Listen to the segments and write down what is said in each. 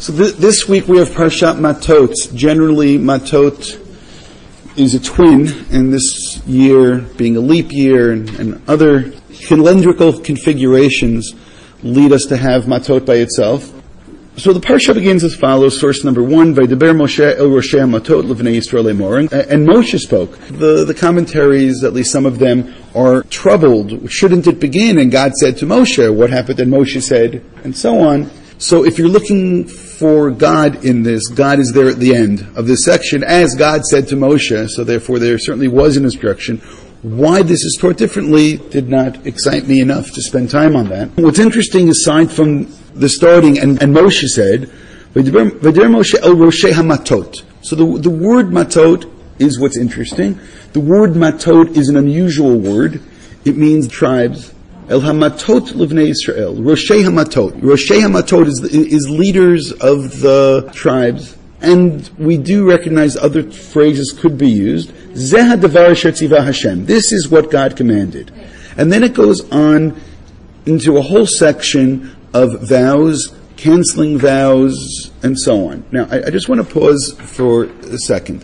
So this week we have Parshat Matot. Generally, Matot is a twin, and this year, being a leap year and other calendrical configurations, lead us to have Matot by itself. So the Parsha begins as follows. Source number 1, Vaydaber Moshe el Roshei HaMatot Levnei Yisrael Lemor. And Moshe spoke. The commentaries, at least some of them, are troubled. Shouldn't it begin? And God said to Moshe, what happened? And Moshe said, and so on. So if you're looking for God in this, God is there at the end of this section, as God said to Moshe, so therefore there certainly was an instruction. Why this is taught differently did not excite me enough to spend time on that. What's interesting, aside from the starting, and Moshe said, V'diber Moshe el Roshei HaMatot. So the word matot is what's interesting. The word matot is an unusual word. It means tribes. El HaMatot Livnei Yisrael. Roshei HaMatot. Roshei HaMatot is leaders of the tribes. And we do recognize other phrases could be used. Zeh hadavar asher tzivah Hashem. This is what God commanded. And then it goes on into a whole section of vows, canceling vows, and so on. Now, I just want to pause for a second.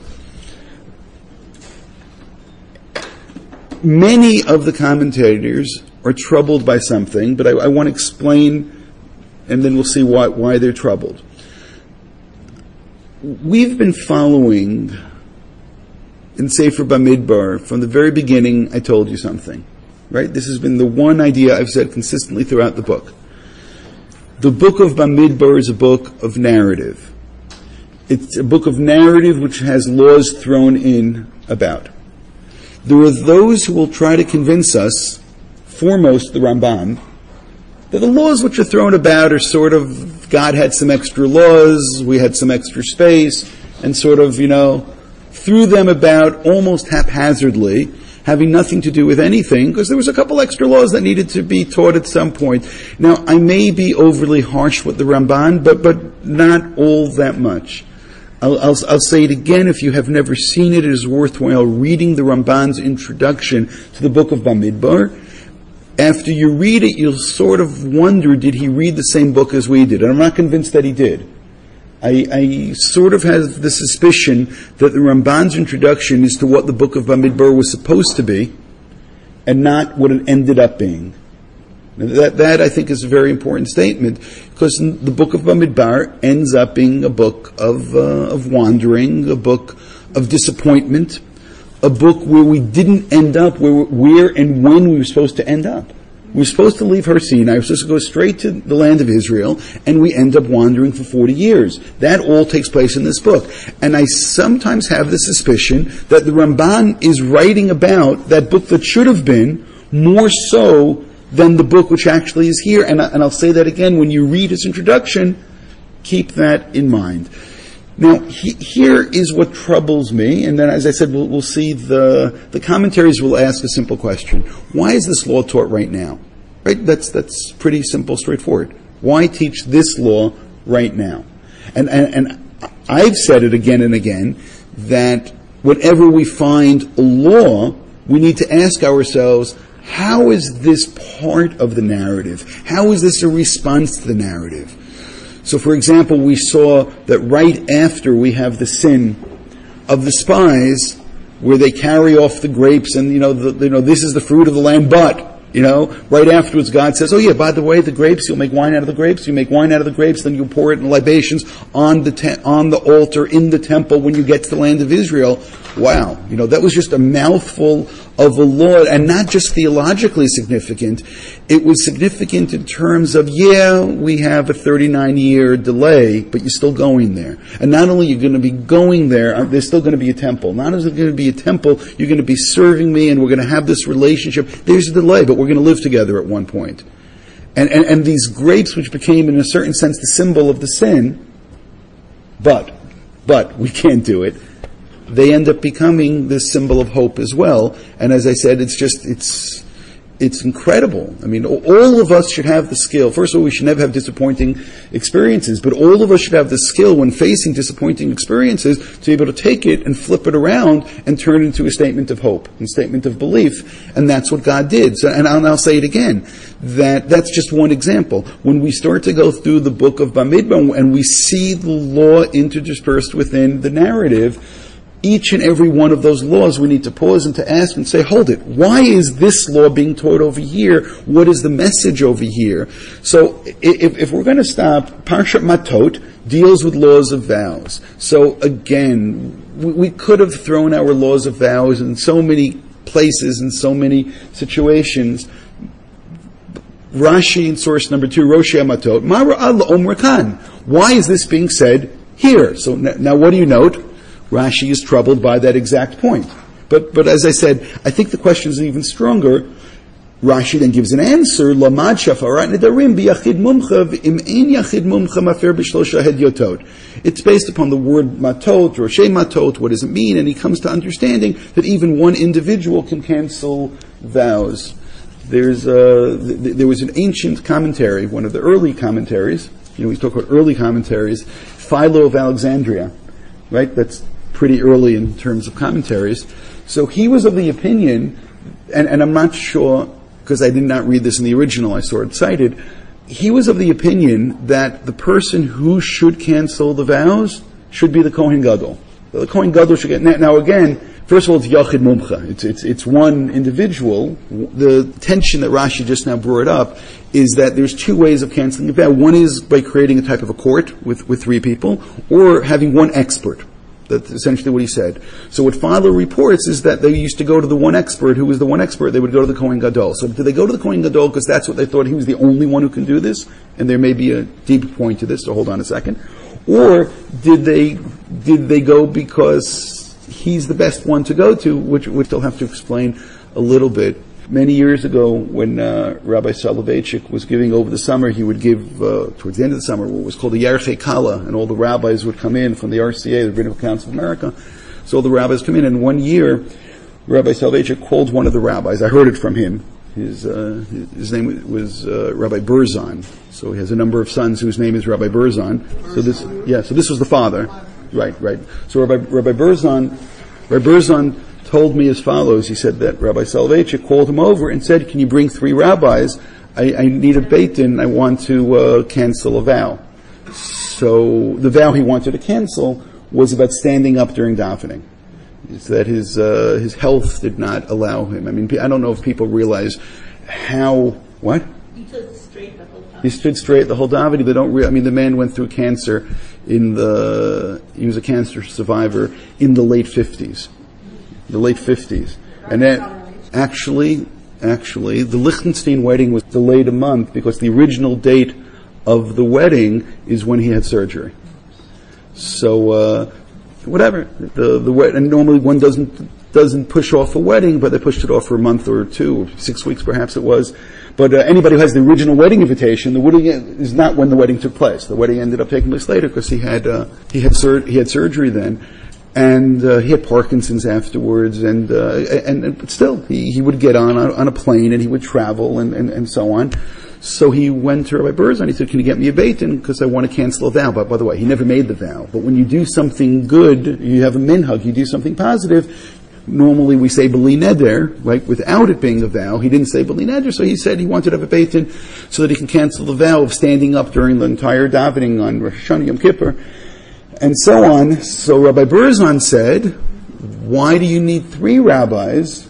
Many of the commentators are troubled by something, but I want to explain, and then we'll see why they're troubled. We've been following in Sefer Bamidbar from the very beginning. I told you something, right? This has been the one idea I've said consistently throughout the book. The book of Bamidbar is a book of narrative. It's a book of narrative which has laws thrown in about. There are those who will try to convince us, foremost the Rambam, that the laws which are thrown about are sort of, God had some extra laws, we had some extra space, and sort of, threw them about almost haphazardly, having nothing to do with anything, because there was a couple extra laws that needed to be taught at some point. Now, I may be overly harsh with the Ramban, but not all that much. I'll say it again. If you have never seen it, it is worthwhile reading the Ramban's introduction to the book of Bamidbar. After you read it, you'll sort of wonder, did he read the same book as we did? And I'm not convinced that he did. I sort of have the suspicion that the Ramban's introduction is to what the book of Bamidbar was supposed to be, and not what it ended up being. That I think is a very important statement, because the book of Bamidbar ends up being a book of wandering, a book of disappointment, a book where we didn't end up where and when we were supposed to end up. We were supposed to leave Har Sinai, we were supposed to go straight to the land of Israel, and we end up wandering for 40 years. That all takes place in this book. And I sometimes have the suspicion that the Ramban is writing about that book that should have been more so than the book which actually is here. And I'll say that again, when you read his introduction, keep that in mind. Now, here is what troubles me, and then, as I said, we'll see the commentaries will ask a simple question. Why is this law taught right now? Right? That's pretty simple, straightforward. Why teach this law right now? And I've said it again and again, that whenever we find a law, we need to ask ourselves, how is this part of the narrative? How is this a response to the narrative? So, for example, we saw that right after we have the sin of the spies, where they carry off the grapes, and this is the fruit of the land. But right afterwards, God says, "Oh yeah, by the way, the grapes, you'll make wine out of the grapes. You make wine out of the grapes, then you'll pour it in libations on the altar in the temple when you get to the land of Israel." Wow, that was just a mouthful of a law, and not just theologically significant. It was significant in terms of, we have a 39-year delay, but you're still going there. And not only you're going to be going there, there's still going to be a temple. Not only is it going to be a temple, you're going to be serving me, and we're going to have this relationship. There's a delay, but we're going to live together at one point. And these grapes, which became, in a certain sense, the symbol of the sin, but we can't do it. They end up becoming this symbol of hope as well. And as I said, it's It's incredible. I mean, all of us should have the skill. First of all, we should never have disappointing experiences, but all of us should have the skill when facing disappointing experiences to be able to take it and flip it around and turn it into a statement of hope, a statement of belief. And that's what God did. So, and I'll say it again, that's just one example. When we start to go through the book of Bamidbar and we see the law interdispersed within the narrative, each and every one of those laws we need to pause and to ask and say, hold it, why is this law being taught over here? What is the message over here? So if we're going to stop, Parshat Matot deals with laws of vows. So again, we could have thrown our laws of vows in so many places, in so many situations. Rashi in source number 2, Rosh Matot, Mara Allah Omer Khan. Why is this being said here? So now what do you note? Rashi is troubled by that exact point. But as I said, I think the question is even stronger. Rashi then gives an answer, Lamad shafarat nedarim biyachid mumcha v'im ein yachid mumcha mafer b'shlosha hedyotot. It's based upon the word matot, Roshei matot, what does it mean? And he comes to understanding that even one individual can cancel vows. There was an ancient commentary, one of the early commentaries, we talk about early commentaries, Philo of Alexandria, right? That's pretty early in terms of commentaries. So he was of the opinion, and I'm not sure, because I did not read this in the original, I saw it cited, he was of the opinion that the person who should cancel the vows should be the Kohen Gadol. The Kohen Gadol should get, now again, first of all, it's Yachid Mumcha. It's one individual. The tension that Rashi just now brought up is that there's two ways of canceling a vow. One is by creating a type of a court with 3 people, or having one expert. That's essentially what he said. So what Philo reports is that they used to go to the one expert. Who was the one expert? They would go to the Kohen Gadol. So did they go to the Kohen Gadol because that's what they thought he was the only one who can do this? And there may be a deep point to this, so hold on a second. Or did they go because he's the best one to go to, which they'll have to explain a little bit. Many years ago, when Rabbi Soloveitchik was giving over the summer, he would give, towards the end of the summer, what was called the Yarchei Kala, and all the rabbis would come in from the RCA, the Rabbinical Council of America. So all the rabbis come in, and one year, Rabbi Soloveitchik called one of the rabbis. I heard it from him. His name was Rabbi Berzon. So he has a number of sons whose name is Rabbi Berzon. So this was the father. Right. So Rabbi Berzon told me as follows. He said that Rabbi Soloveitchik called him over and said, can you bring 3 rabbis? I need a beit din. I want to cancel a vow. So the vow he wanted to cancel was about standing up during davening. It's that his health did not allow him. I mean, I don't know if people realize what? He stood straight the whole time. He stood straight the whole davening. They don't. The man went through cancer he was a cancer survivor in the late 50s. And then actually, the Lichtenstein wedding was delayed a month because the original date of the wedding is when he had surgery. So, whatever. And normally one doesn't push off a wedding, but they pushed it off for a month or 2, or 6 weeks perhaps it was. But anybody who has the original wedding invitation, the wedding is not when the wedding took place. The wedding ended up taking place later because he had surgery then. And he had Parkinson's afterwards, and still he would get on a plane and he would travel and so on. So he went to Rabbi Berzon. He said, "Can you get me a beit din because I want to cancel a vow?" But by the way, he never made the vow. But when you do something good, you have a minhag. You do something positive. Normally we say b'li neder, right? Without it being a vow, he didn't say b'li neder. So he said he wanted to have a beit din so that he can cancel the vow of standing up during the entire davening on Rosh Hashanah Yom Kippur. And so on. So Rabbi Berzon said, why do you need 3 rabbis?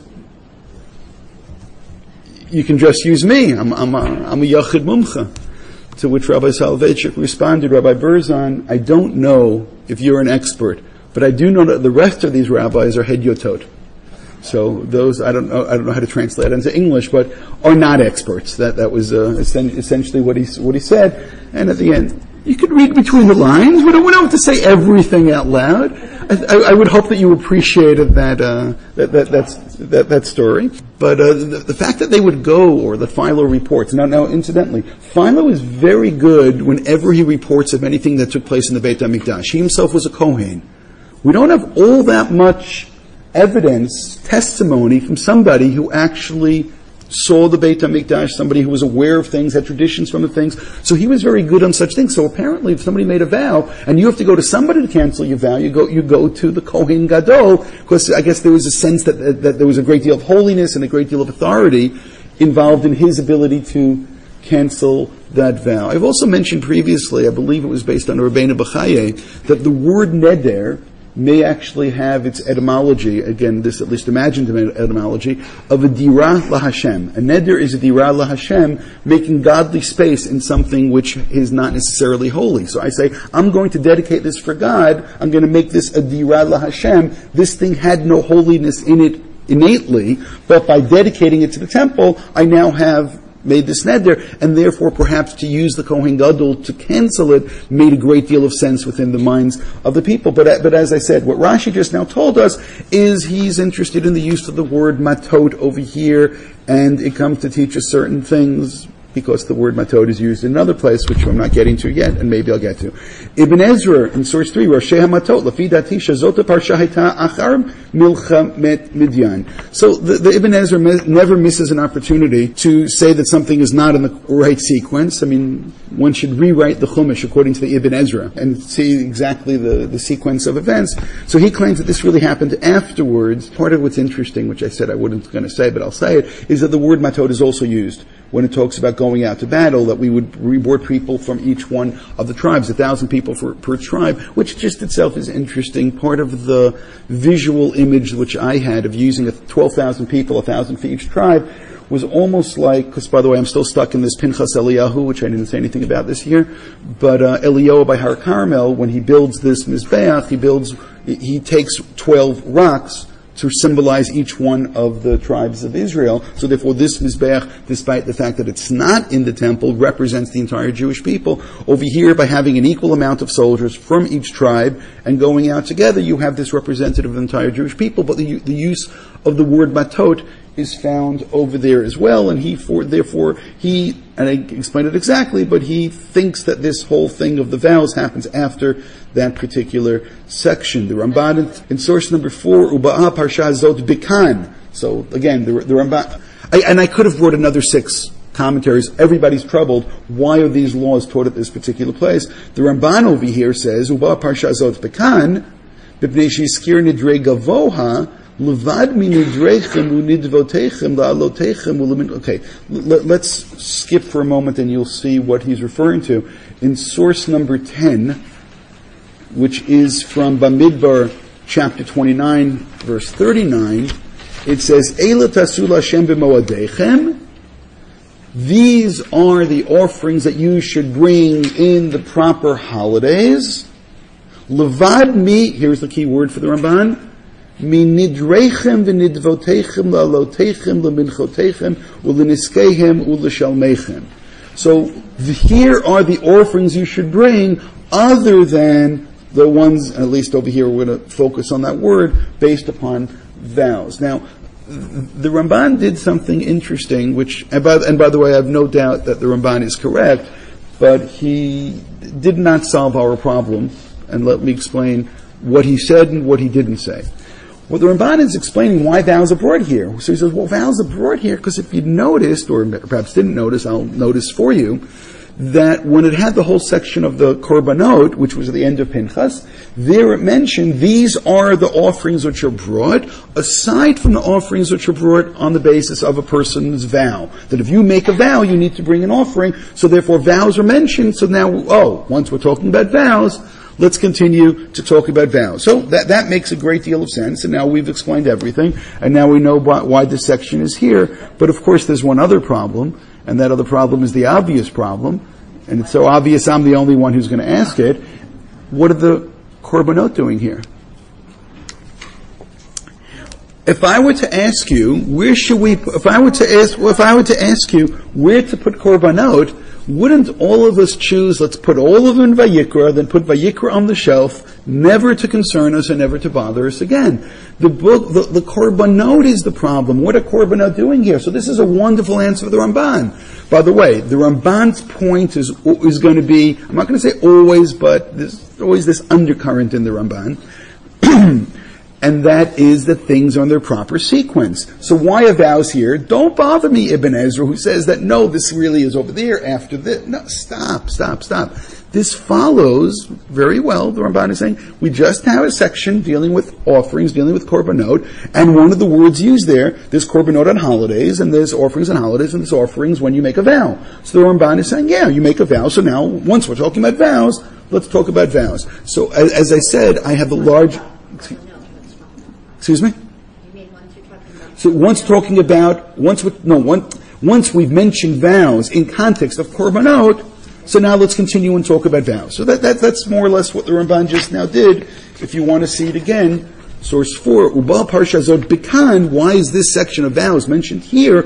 You can just use me. I'm a Yachid Mumcha. To which Rabbi Soloveitchik responded, Rabbi Berzon, I don't know if you're an expert, but I do know that the rest of these rabbis are hedyotot. So those, I don't know how to translate it into English, but are not experts. That was essentially what he said. And at the end, you could read between the lines. We don't have to say everything out loud. I would hope that you appreciated that story. But the fact that they would go, or the Philo reports. Now, incidentally, Philo is very good whenever he reports of anything that took place in the Beit HaMikdash. He himself was a Kohen. We don't have all that much evidence, testimony from somebody who actually saw the Beit HaMikdash, somebody who was aware of things, had traditions from the things. So he was very good on such things. So apparently, if somebody made a vow, and you have to go to somebody to cancel your vow, you go to the Kohen Gadol, because I guess there was a sense that there was a great deal of holiness and a great deal of authority involved in his ability to cancel that vow. I've also mentioned previously, I believe it was based on Rabbeinu Bechaye, that the word neder may actually have its etymology, again, this at least imagined etymology, of a dira laHashem. A neder is a dira laHashem, making godly space in something which is not necessarily holy. So I say, I'm going to dedicate this for God, I'm going to make this a dira laHashem. This thing had no holiness in it innately, but by dedicating it to the temple, I now have made this neder, and therefore perhaps to use the Kohen Gadol to cancel it made a great deal of sense within the minds of the people. But as I said, what Rashi just now told us is he's interested in the use of the word matot over here, and it comes to teach us certain things, because the word matot is used in another place, which I'm not getting to yet, and maybe I'll get to. Ibn Ezra, in source 3, Roshei HaMatot, Lafi Dati Shazot Parsha Haita Achar Milchamet Midyan. So the Ibn Ezra never misses an opportunity to say that something is not in the right sequence. I mean, one should rewrite the Chumash according to the Ibn Ezra and see exactly the sequence of events. So he claims that this really happened afterwards. Part of what's interesting, which I said I wasn't going to say, but I'll say it, is that the word matot is also used when it talks about going out to battle, that we would reward people from each one of the tribes, 1,000 people per tribe, which just itself is interesting. Part of the visual image which I had of using 12,000 people, 1,000 for each tribe, was almost like, because by the way, I'm still stuck in this Pinchas Eliyahu, which I didn't say anything about this here, but Eliyahu by Har Carmel, when he builds this Mizbeach, he takes 12 rocks to symbolize each one of the tribes of Israel. So therefore this Mizbeach, despite the fact that it's not in the temple, represents the entire Jewish people. Over here, by having an equal amount of soldiers from each tribe and going out together, you have this representative of the entire Jewish people, but the use of the word matot is found over there as well, and therefore he, and I explained it exactly, but he thinks that this whole thing of the vows happens after that particular section. The Ramban in source number 4, Uba'a Parsha Zot Bikan. So again, the Ramban, and I could have brought another 6 commentaries. Everybody's troubled. Why are these laws taught at this particular place? The Ramban over here says, Uba'a Parsha Zot Bikan, B'pnei Shizkir Nidrei Gavoha, Levad minidrechem unidvotechem la'alotechem ulemin. Okay, let's skip for a moment and you'll see what he's referring to. In source number 10, which is from Bamidbar, chapter 29, verse 39, it says, Eila tasu l'Hashem b'moadechem. These are the offerings that you should bring in the proper holidays. Levad mi, here's the key word for the Ramban, minidrechem v'nidvotechem la'alotechem leminchotechem u'leniskeihem u'leshalmechem. So here are the offerings you should bring, other than the ones, at least over here we're going to focus on that word, based upon vows. Now, the Ramban did something interesting, which, and by the way, I have no doubt that the Ramban is correct, but he did not solve our problem, and let me explain what he said and what he didn't say. Well, the Ramban is explaining why vows are brought here. So he says, well, vows are brought here because if you noticed, or perhaps didn't notice, I'll notice for you, that when it had the whole section of the Korbanot, which was at the end of Pinchas, there it mentioned these are the offerings which are brought, aside from the offerings which are brought on the basis of a person's vow. That if you make a vow, you need to bring an offering, so therefore vows are mentioned, so now, once we're talking about vows, let's continue to talk about vows. So that makes a great deal of sense, and now we've explained everything, and now we know why this section is here. But of course there's one other problem, and that other problem is the obvious problem, and it's so obvious I'm the only one who's going to ask it. What are the Korbanot doing here? If I were to ask you, if I were to ask you where to put Korbanot, wouldn't all of us choose, let's put all of them in Vayikra, then put Vayikra on the shelf, never to concern us and never to bother us again? The Korbanot is the problem. What are Korbanot doing here? So this is a wonderful answer for the Ramban. By the way, the Ramban's point is going to be, I'm not going to say always, but there's always this undercurrent in the Ramban. and that is that things are in their proper sequence. So why are vows here? Don't bother me, Ibn Ezra, who says that, no, this really is over there after this. No, stop. This follows very well, the Ramban is saying, we just have a section dealing with offerings, dealing with korbanot, and one of the words used there's korbanot on holidays, and there's offerings on holidays, and there's offerings when you make a vow. So the Ramban is saying, yeah, you make a vow, so now, once we're talking about vows, let's talk about vows. So, as I said, I have a large... Excuse me? So once we've mentioned vows in context of korbanot, so now let's continue and talk about vows. So that's more or less what the Ramban just now did. If you want to see it again, source 4, Ubal Parsha Zot Bikan, why is this section of vows mentioned here?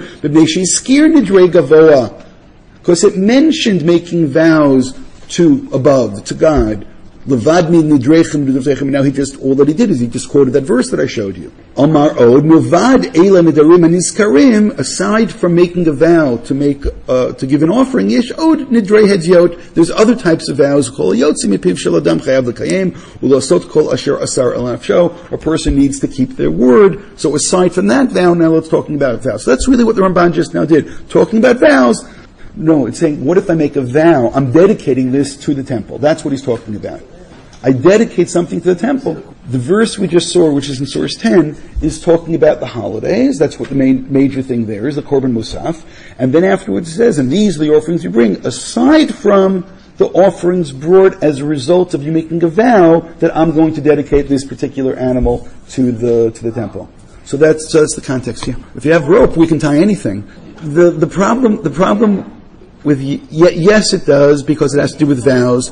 Because it mentioned making vows to God. Levadmi nidrechem nidrechem. Now all that he did is he just quoted that verse that I showed you. Amar od milvad eila nidarim aniskarim. Aside from making a vow to give an offering, yesh od nidrei hedyot. There's other types of vows. Kol yotzi mipiv shel adam chayav l'kayim ulasot kol asher asar al nafsho. A person needs to keep their word. So aside from that vow, now let's talking about vows. So that's really what the Ramban just now did. Talking about vows. No, it's saying, what if I make a vow? I'm dedicating this to the temple. That's what he's talking about. I dedicate something to the temple. The verse we just saw, which is in source 10, is talking about the holidays. That's what the major thing there is, the Korban Musaf. And then afterwards it says, and these are the offerings you bring, aside from the offerings brought as a result of you making a vow that I'm going to dedicate this particular animal to the temple. So that's the context here. If you have rope, we can tie anything. The problem with yes, it does, because it has to do with vows.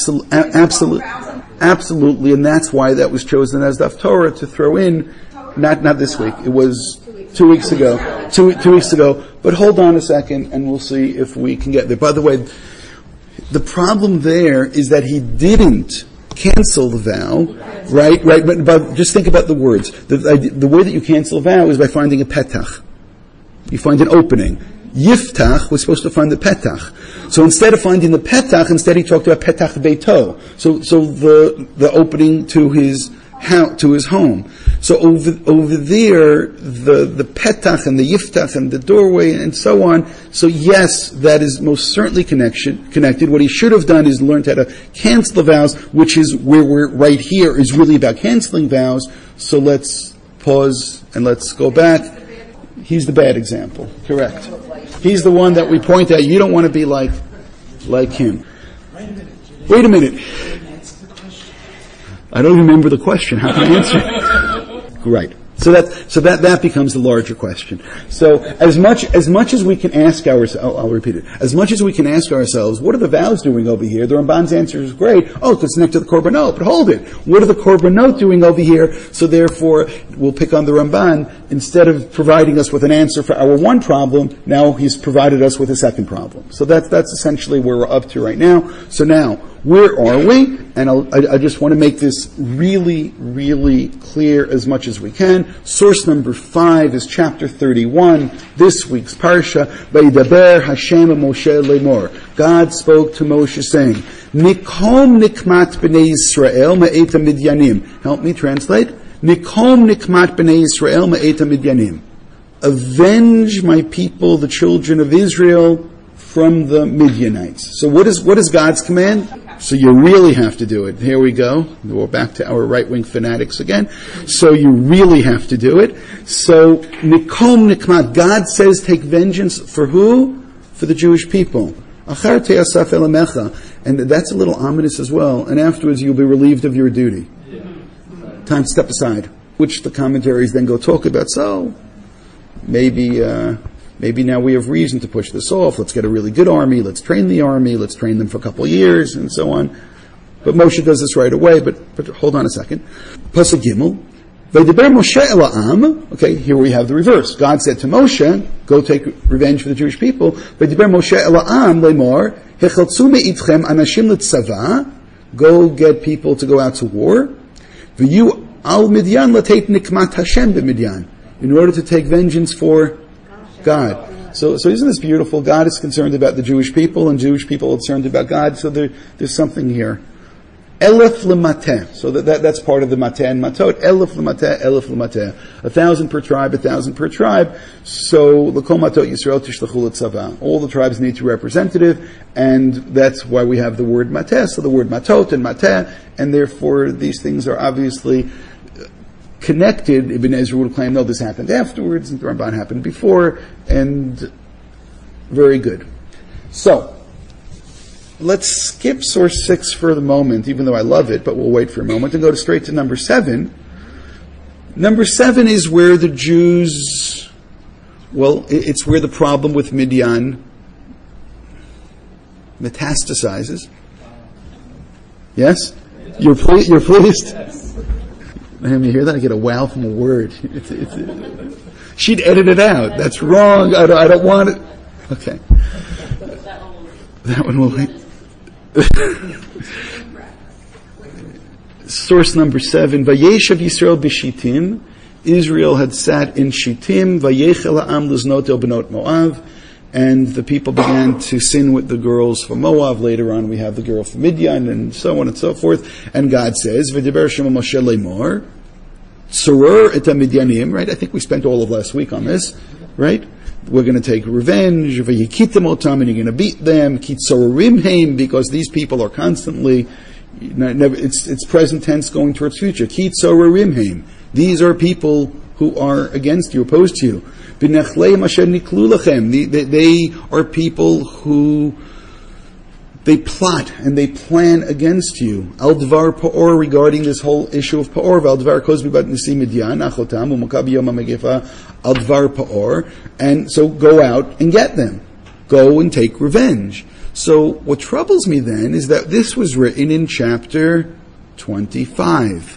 Absolutely, and that's why that was chosen as Daf Torah to throw in. Not this week. It was 2 weeks ago. Two weeks ago. But hold on a second, and we'll see if we can get there. By the way, the problem there is that he didn't cancel the vow, right? But just think about the words. The way that you cancel a vow is by finding a petach. You find an opening. Yiftach was supposed to find the petach. So instead of finding the petach, instead he talked about petach beito. So the opening to his home. So over there, the petach and the yiftach and the doorway and so on. So yes, that is most certainly connected. What he should have done is learned how to cancel the vows, which is where we're right here, is really about canceling vows. So let's pause and let's go back. He's the bad example. Correct. He's the one that we point at. You don't want to be like him. Wait a minute. I don't remember the question. How can I answer? Right. So that becomes the larger question. So as much as we can ask ourselves, I'll repeat it. As much as we can ask ourselves, what are the vows doing over here? The Ramban's answer is great. Oh, it's next to the korbanot. But hold it. What are the korbanot doing over here? So therefore, we'll pick on the Ramban. Instead of providing us with an answer for our one problem, now he's provided us with a second problem. So that's essentially where we're up to right now. So now, where are we? And I just want to make this really, really clear as much as we can. Source number 5 is chapter 31, this week's parsha. Vayidaber Hashem Moshe lemor. God spoke to Moshe saying, Nikom nikmat b'nei Yisrael ma'et midyanim. Help me translate. Nikom nikmat b'nei Yisrael ma'et midyanim. Avenge my people, the children of Israel, from the Midianites. So what is God's command? So you really have to do it. Here we go. We're back to our right-wing fanatics again. So you really have to do it. So Nikom Nikmat, God says take vengeance for who? For the Jewish people. Achar te'asaf elamecha. And that's a little ominous as well. And afterwards you'll be relieved of your duty. Time to step aside. Which the commentaries then go talk about. So maybe now we have reason to push this off. Let's get a really good army. Let's train the army. Let's train them for a couple of years and so on. But Moshe does this right away. But hold on a second. Pasuk Gimel. V'diber Moshe el ha'am. Okay, here we have the reverse. God said to Moshe, go take revenge for the Jewish people. V'diber Moshe el ha'am lemor hechaltzu me'itchem anashim l'tzava. Go get people to go out to war. V'yu al Midyan l'teit nikmat Hashem b'Midyan. In order to take vengeance for God. So isn't this beautiful? God is concerned about the Jewish people, and Jewish people are concerned about God. So there's something here. Elef lemateh. So that's part of the mateh and matot. Elef lemateh. 1,000 per tribe, 1,000 per tribe. So l'kol matot Yisrael tishlachu l'tzava. All the tribes need a representative, and that's why we have the word mateh. So the word matot and mateh, and therefore these things are obviously connected. Ibn Ezra would claim, no, this happened afterwards, and the Ramban happened before, and very good. So, let's skip source 6 for the moment, even though I love it, but we'll wait for a moment, and go straight to number 7. Number 7 is where the Jews, it's where the problem with Midian metastasizes. Yes? You're pleased? You hear that? I get a wow from a word. She'd edit it out. That's wrong. I don't want it. Okay. That one will wait. Source number 7. Vayeshav Yisrael b'Shittim. Israel had sat in Shittim. Vayechel ha'am liznot el benot Moav. And the people began to sin with the girls from Moab. Later on we have the girl from Midian, and so on and so forth. And God says, V'diber Shema Moshe lemor, Tzoror et HaMidyanim, right? I think we spent all of last week on this, right? We're going to take revenge, V'yikitem otam, and you're going to beat them, Kitzorim heim, because these people are constantly, it's present tense going towards future. Kitzorim heim. These are people who are against you, opposed to you. They are people who they plot and they plan against you. Al Dvar Pa'or, regarding this whole issue of Pa'or. Al Dvar Kozbi Bat Nisi Midyan, Achotam, Umakabi Yom HaMegefa, Al Dvar Pa'or. And so go out and get them. Go and take revenge. So what troubles me then is that this was written in chapter 25.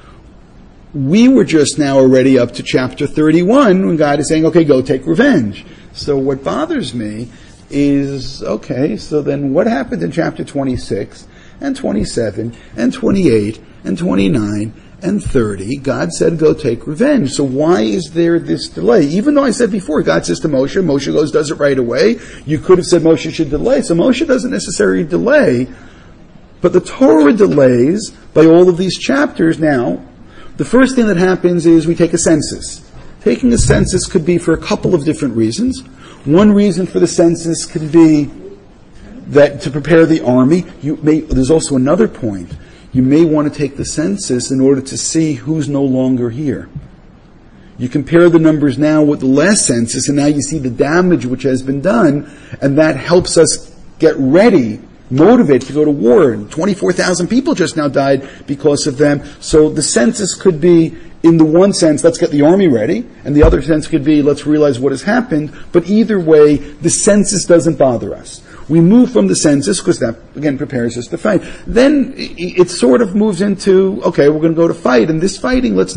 We were just now already up to chapter 31 when God is saying, okay, go take revenge. So what bothers me is, okay, so then what happened in chapter 26 and 27 and 28 and 29 and 30? God said, go take revenge. So why is there this delay? Even though I said before, God says to Moshe, Moshe goes, does it right away. You could have said Moshe should delay. So Moshe doesn't necessarily delay, but the Torah delays by all of these chapters now. The first thing that happens is we take a census. Taking a census could be for a couple of different reasons. One reason for the census could be that to prepare the army. There's also another point. You may want to take the census in order to see who's no longer here. You compare the numbers now with the last census, and now you see the damage which has been done, and that helps us get ready, motivated to go to war. And 24,000 people just now died because of them. So the census could be, in the one sense, let's get the army ready, and the other sense could be, let's realize what has happened. But either way, the census doesn't bother us. We move from the census, because that, again, prepares us to fight. Then it sort of moves into, okay, we're going to go to fight, and this fighting, let's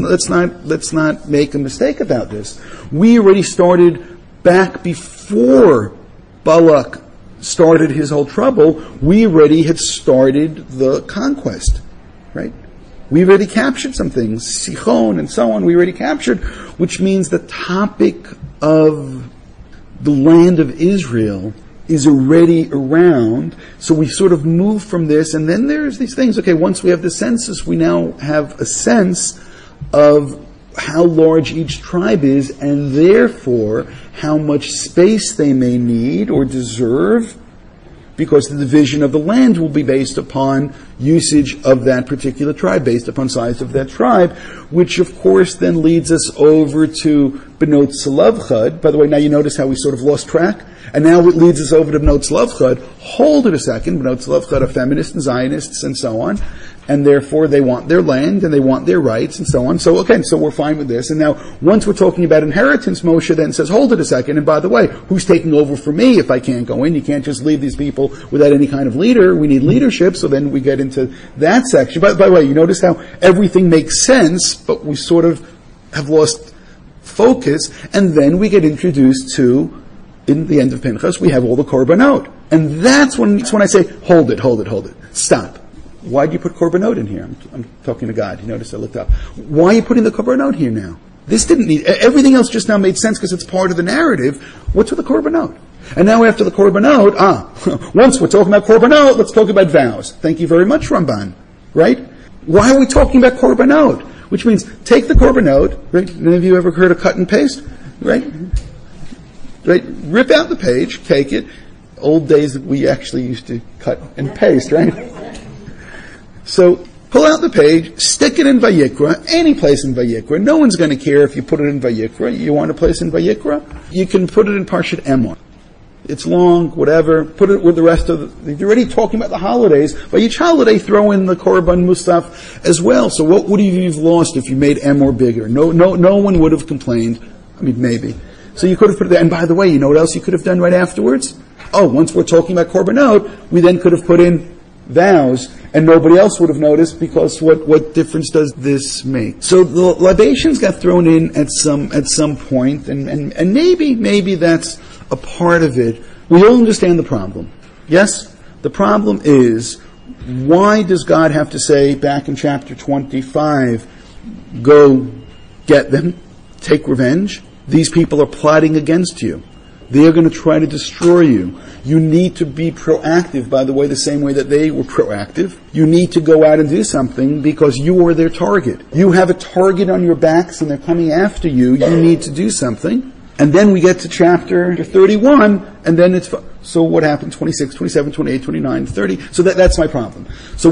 not make a mistake about this. We already started back before Balak started his whole trouble. We already had started the conquest, right? We already captured some things, Sichon and so on, we already captured, which means the topic of the land of Israel is already around. So we sort of move from this, and then there's these things. Okay, once we have the census, we now have a sense of how large each tribe is, and therefore how much space they may need or deserve, because the division of the land will be based upon usage of that particular tribe, based upon size of that tribe, which of course then leads us over to Benot Tzlavchad. By the way, now you notice how we sort of lost track? And now it leads us over to Benot Tzlavchad. Hold it a second. Benot Tzlavchad are feminists and Zionists and so on. And therefore they want their land and they want their rights and so on. So okay, so we're fine with this. And now once we're talking about inheritance, Moshe then says, hold it a second. And by the way, who's taking over for me if I can't go in? You can't just leave these people without any kind of leader. We need leadership. So then we get into that section. By the way, you notice how everything makes sense, but we sort of have lost focus. And then we get introduced to, in the end of Pinchas, we have all the korbanot. And that's when I say, hold it, stop. Why do you put korbanot in here? I'm talking to God. You notice I looked up. Why are you putting the korbanot here now? This didn't need, everything else just now made sense because it's part of the narrative. What's with the korbanot? And now after the korbanot, once we're talking about korbanot, let's talk about vows. Thank you very much, Ramban. right? Why are we talking about korbanot? Which means take the korbanot, right? Any of you ever heard of cut and paste? Right? Right? Rip out the page, take it. Old days we actually used to cut and paste, right? So pull out the page, stick it in Vayikra, any place in Vayikra. No one's going to care if you put it in Vayikra. You want a place in Vayikra? You can put it in Parshat Emor. It's long, whatever. Put it with the rest of you're already talking about the holidays. By each holiday, throw in the Korban Musaf as well. So what would you have lost if you made Emor bigger? No one would have complained. I mean, maybe. So you could have put it there. And by the way, you know what else you could have done right afterwards? Oh, once we're talking about Korbanot, we then could have put in vows, and nobody else would have noticed, because what difference does this make? So the libations got thrown in at some point, and maybe that's a part of it. We all understand the problem. Yes? The problem is, why does God have to say back in chapter 25, go get them, take revenge? These people are plotting against you. They are going to try to destroy you. You need to be proactive, by the way, the same way that they were proactive. You need to go out and do something because you are their target. You have a target on your backs and they're coming after you. You need to do something. And then we get to chapter 31, and then so what happened? 26, 27, 28, 29, 30. So that's my problem. So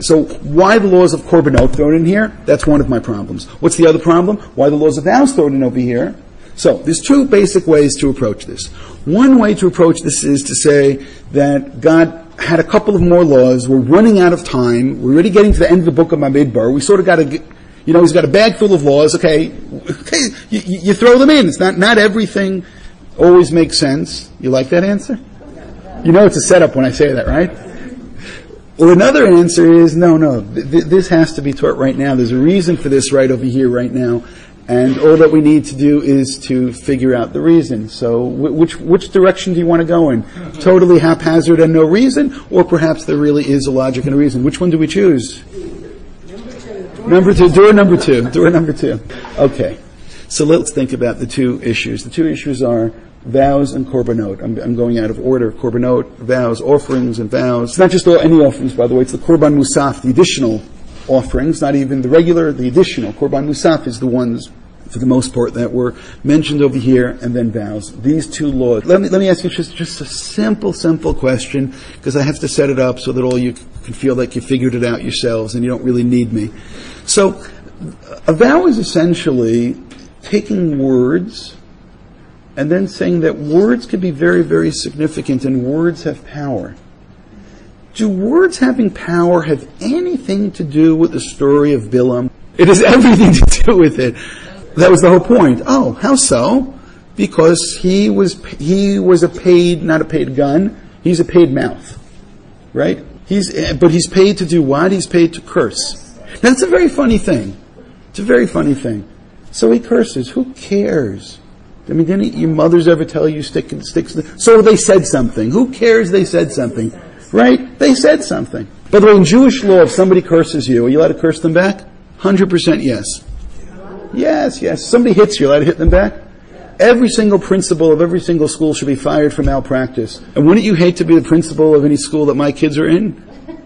why the laws of Korbanot thrown in here? That's one of my problems. What's the other problem? Why the laws of vows thrown in over here? So there's two basic ways to approach this. One way to approach this is to say that God had a couple of more laws. We're running out of time. We're already getting to the end of the book of Bamidbar. We sort of got to get, he's got a bag full of laws. Okay, you throw them in. It's not everything always makes sense. You like that answer? It's a setup when I say that, right? Well, another answer is no. This has to be taught right now. There's a reason for this right over here right now. And all that we need to do is to figure out the reason. So which direction do you want to go in? Totally haphazard and no reason? Or perhaps there really is a logic and a reason? Which one do we choose? Number two. Door number two. Okay. So let's think about the two issues. The two issues are vows and korbanot. I'm going out of order. Korbanot, vows, offerings and vows. It's not just any offerings, by the way. It's the korban musaf, the additional offerings, not even the regular, the additional. Korban musaf is the ones, for the most part, that were mentioned over here, and then vows. These two laws. Let me ask you just a simple question, because I have to set it up so that all you can feel like you figured it out yourselves and you don't really need me. So, a vow is essentially taking words and then saying that words can be very, very significant and words have power. Do words having power have anything to do with the story of Bilam? It has everything to do with it. That was the whole point. Oh, how so? Because he was not a paid gun. He's a paid mouth, right? But he's paid to do what? He's paid to curse. Now, that's a very funny thing. It's a very funny thing. So he curses. Who cares? I mean, didn't your mothers ever tell you sticks? So they said something. Who cares? They said something. Right? They said something. By the way, in Jewish law, if somebody curses you, are you allowed to curse them back? 100% yes. Yes. Somebody hits you, allowed to hit them back? Every single principal of every single school should be fired for malpractice. And wouldn't you hate to be the principal of any school that my kids are in?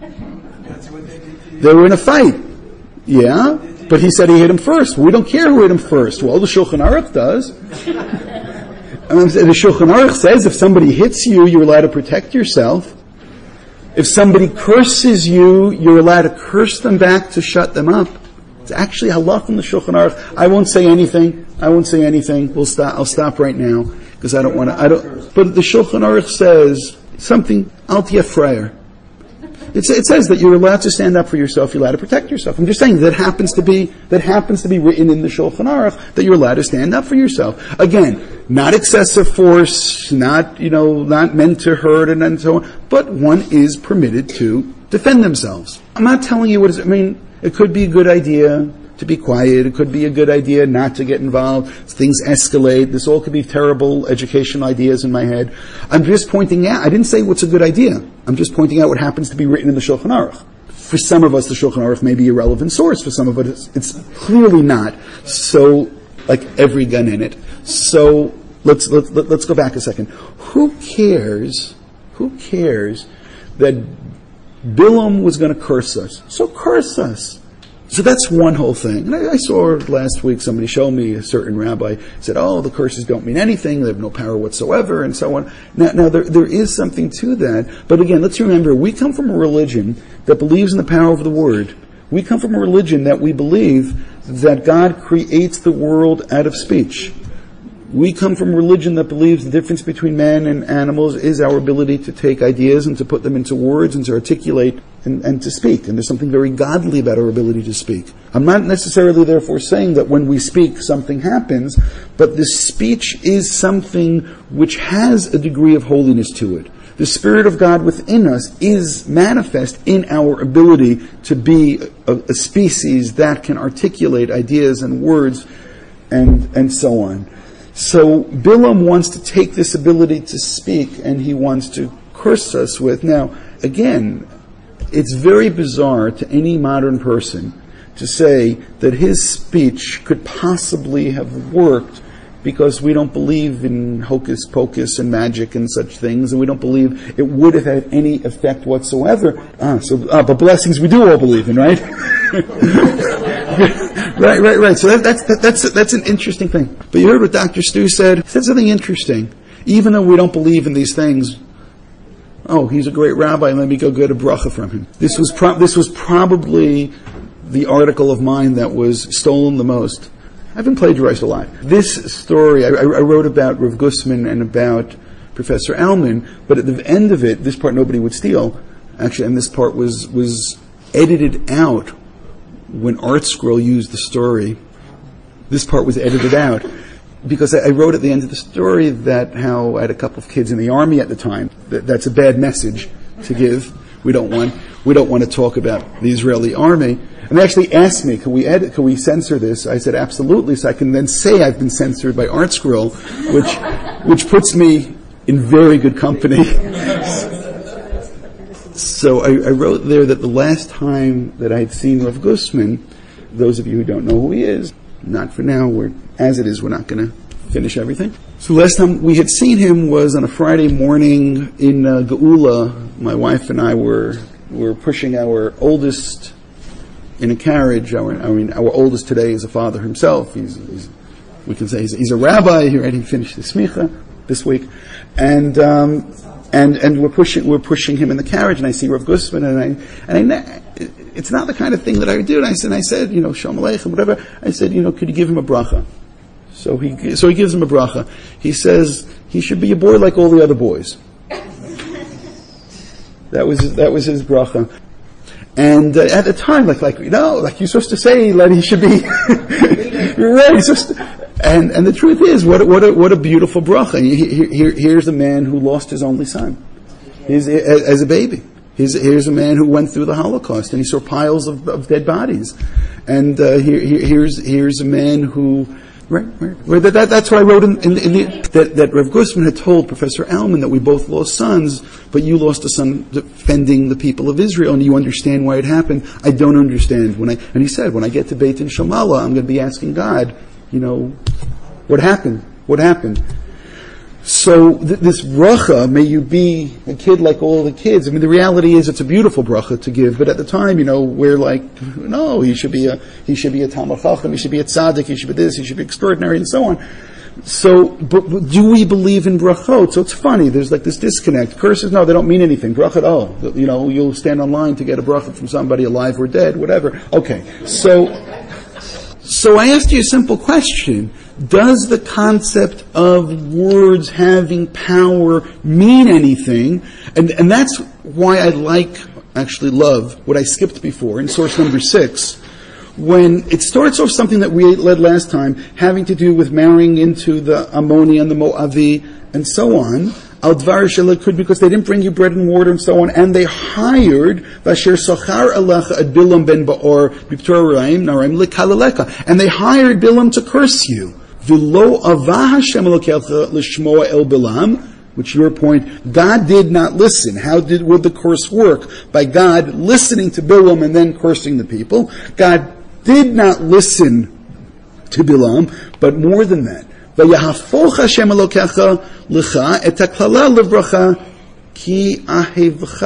They were in a fight. Yeah? But he said he hit him first. We don't care who hit him first. Well, the Shulchan Aruch does. And the Shulchan Aruch says if somebody hits you, you're allowed to protect yourself. If somebody curses you, you're allowed to curse them back to shut them up. It's actually halach in the Shulchan Aruch. I won't say anything. I'll stop right now because I don't want to. But the Shulchan Aruch says something. Al tiyeh frayer. It says that you're allowed to stand up for yourself. You're allowed to protect yourself. I'm just saying that happens to be written in the Shulchan Aruch that you're allowed to stand up for yourself. Again, not excessive force, not meant to hurt and so on. But one is permitted to defend themselves. I'm not telling you what it is. I mean, it could be a good idea to be quiet. It could be a good idea not to get involved. Things escalate. This all could be terrible educational ideas in my head. I'm just pointing out, I didn't say what's a good idea. I'm just pointing out what happens to be written in the Shulchan Aruch. For some of us, the Shulchan Aruch may be a relevant source. For some of us, it's clearly not. So, like every gun in it. So, let's go back a second. Who cares that Bilam was going to curse us. So curse us. So that's one whole thing. And I saw last week somebody show me, a certain rabbi said, the curses don't mean anything, they have no power whatsoever, and so on. Now there is something to that, but again, let's remember, we come from a religion that believes in the power of the word. We come from a religion that we believe that God creates the world out of speech. We come from a religion that believes the difference between man and animals is our ability to take ideas and to put them into words and to articulate and to speak. And there's something very godly about our ability to speak. I'm not necessarily therefore saying that when we speak something happens, but the speech is something which has a degree of holiness to it. The Spirit of God within us is manifest in our ability to be a species that can articulate ideas and words and so on. So Bilam wants to take this ability to speak and he wants to curse us with. Now, again, it's very bizarre to any modern person to say that his speech could possibly have worked because we don't believe in hocus pocus and magic and such things, and we don't believe it would have had any effect whatsoever. But blessings we do all believe in, right? Right. So that's an interesting thing. But you heard what Dr. Stu said. He said something interesting. Even though we don't believe in these things, he's a great rabbi, let me go get a bracha from him. This was probably the article of mine that was stolen the most. I've been plagiarized a lot. This story, I wrote about Rav Gusman and about Professor Alman, but at the end of it, this part nobody would steal, actually, and this part was edited out when ArtScroll used the story. This part was edited out because I wrote at the end of the story that how I had a couple of kids in the army at the time. That's a bad message to give. We don't want to talk about the Israeli army. And they actually asked me, can we censor this? I said, absolutely, so I can then say I've been censored by ArtScroll, which puts me in very good company. So I wrote there that the last time that I had seen Rav Gusman, those of you who don't know who he is, not for now, as it is, we're not going to finish everything. So last time we had seen him was on a Friday morning in Geula. My wife and I were pushing our oldest in a carriage. Our oldest today is a father himself. We can say he's a rabbi. He finished the smicha this week, and we're pushing him in the carriage. And I see Rav Gusman, and it's not the kind of thing that I would do. And I said, Shalom Aleichem, whatever. I said, could you give him a bracha? So he gives him a bracha. He says he should be a boy like all the other boys. That was his bracha. And at the time, like you're supposed to say that he should be. You're right. And the truth is, what a beautiful bracha. Here's a man who lost his only son, as a baby. Here's a man who went through the Holocaust and he saw piles of dead bodies. And here's a man who. Right. That's what I wrote that Rav Gusman had told Professor Alman that we both lost sons, but you lost a son defending the people of Israel, and you understand why it happened. I don't understand. And he said, when I get to Beit in Shamala, I'm going to be asking God, what happened? What happened? So this bracha, may you be a kid like all the kids. I mean, the reality is it's a beautiful bracha to give, but at the time, we're like, no, he should be a Talmid Chacham, he should be a tzaddik, he should be this, he should be extraordinary, and so on. So, but do we believe in brachot? So it's funny, there's like this disconnect. Curses, no, they don't mean anything. Brachot, you'll stand online to get a bracha from somebody alive or dead, whatever. Okay, so I asked you a simple question. Does the concept of words having power mean anything? And that's why I love what I skipped before in source number 6. When it starts off something that we led last time, having to do with marrying into the Ammoni and the Moavi and so on, al dvar shelikud, because they didn't bring you bread and water and so on, and they hired Vasher Sochar Alecha at Bilam ben Baor Biptor Naraim Lekalaleka, and they hired Bilam to curse you. V'lo avah Hashem Elokecha l'shmoa el Bilam, which your point, God did not listen. How would the curse work? By God listening to Bilam and then cursing the people. God did not listen to Bilam, but more than that. V'yahafoch Hashem Elokecha l'cha et haklala l'vracha ki ahevcha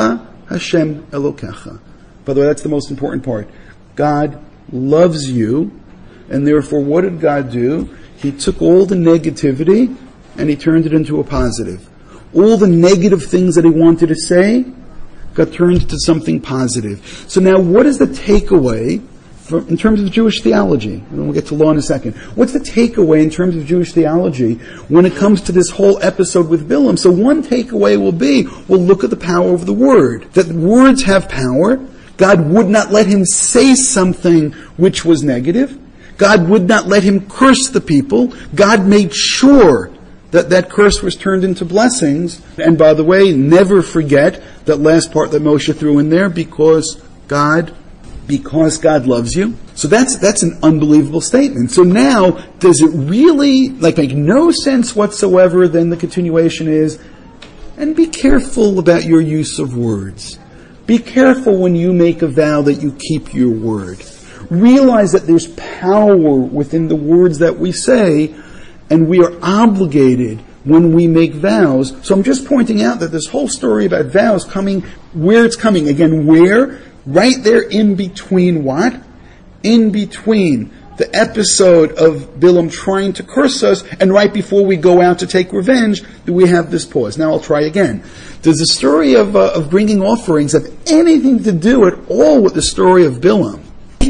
Hashem Elokecha. By the way, that's the most important part. God loves you, and therefore what did God do? He took all the negativity and he turned it into a positive. All the negative things that he wanted to say got turned into something positive. So now what is the takeaway in terms of Jewish theology? And we'll get to law in a second. What's the takeaway in terms of Jewish theology when it comes to this whole episode with Bilam? So one takeaway will be, well, look at the power of the word. That words have power. God would not let him say something which was negative. God would not let him curse the people. God made sure that that curse was turned into blessings. And by the way, never forget that last part that Moshe threw in there, because God loves you. So that's an unbelievable statement. So now, does it really make no sense whatsoever? Then the continuation is, and be careful about your use of words. Be careful when you make a vow that you keep your word. Realize that there's power within the words that we say, and we are obligated when we make vows. So I'm just pointing out that this whole story about vows coming, where it's coming. Again, where? Right there in between what? In between the episode of Bilam trying to curse us, and right before we go out to take revenge, we have this pause. Now I'll try again. Does the story of bringing offerings have anything to do at all with the story of Bilam?